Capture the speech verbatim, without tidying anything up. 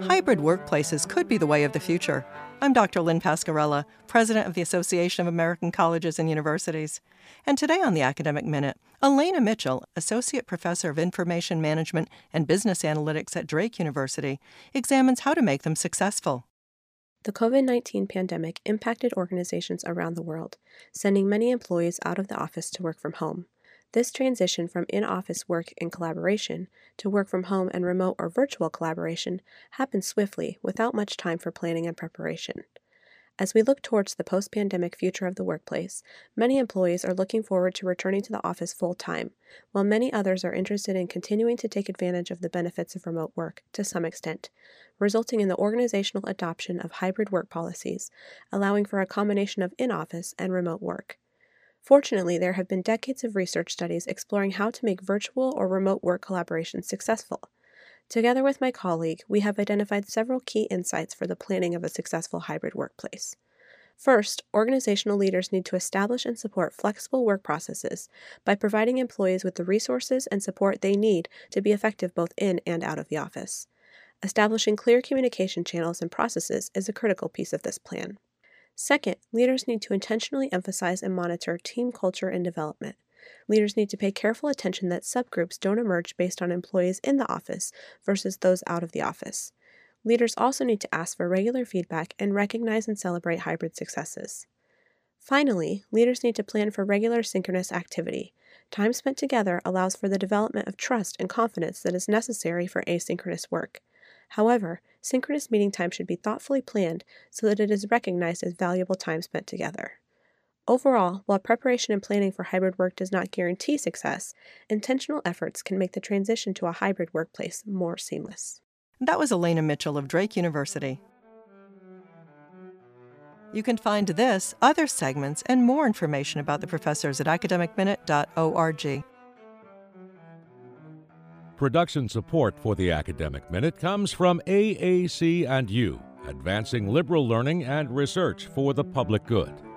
Hybrid workplaces could be the way of the future. I'm Doctor Lynn Pascarella, President of the Association of American Colleges and Universities. And today on the Academic Minute, Elena Mitchell, Associate Professor of Information Management and Business Analytics at Drake University, examines how to make them successful. The COVID nineteen pandemic impacted organizations around the world, sending many employees out of the office to work from home. This transition from in-office work and collaboration to work from home and remote or virtual collaboration happened swiftly, without much time for planning and preparation. As we look towards the post-pandemic future of the workplace, many employees are looking forward to returning to the office full-time, while many others are interested in continuing to take advantage of the benefits of remote work to some extent, resulting in the organizational adoption of hybrid work policies, allowing for a combination of in-office and remote work. Fortunately, there have been decades of research studies exploring how to make virtual or remote work collaboration successful. Together with my colleague, we have identified several key insights for the planning of a successful hybrid workplace. First, organizational leaders need to establish and support flexible work processes by providing employees with the resources and support they need to be effective both in and out of the office. Establishing clear communication channels and processes is a critical piece of this plan. Second, leaders need to intentionally emphasize and monitor team culture and development. Leaders need to pay careful attention that subgroups don't emerge based on employees in the office versus those out of the office. Leaders also need to ask for regular feedback and recognize and celebrate hybrid successes. Finally, leaders need to plan for regular synchronous activity. Time spent together allows for the development of trust and confidence that is necessary for asynchronous work. However, synchronous meeting time should be thoughtfully planned so that it is recognized as valuable time spent together. Overall, while preparation and planning for hybrid work does not guarantee success, intentional efforts can make the transition to a hybrid workplace more seamless. That was Elena Mitchell of Drake University. You can find this, other segments, and more information about the professors at academic minute dot org. Production support for the Academic Minute comes from A A C and U, advancing liberal learning and research for the public good.